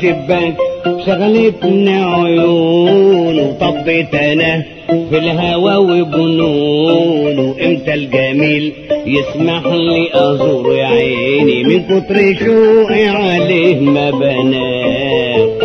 الشباك شغلتنا عيونه، طبيت انا في الهوى وجنونه. امتى الجميل يسمح لي ازور عيني، من كتر شوقي عليه ما بنام.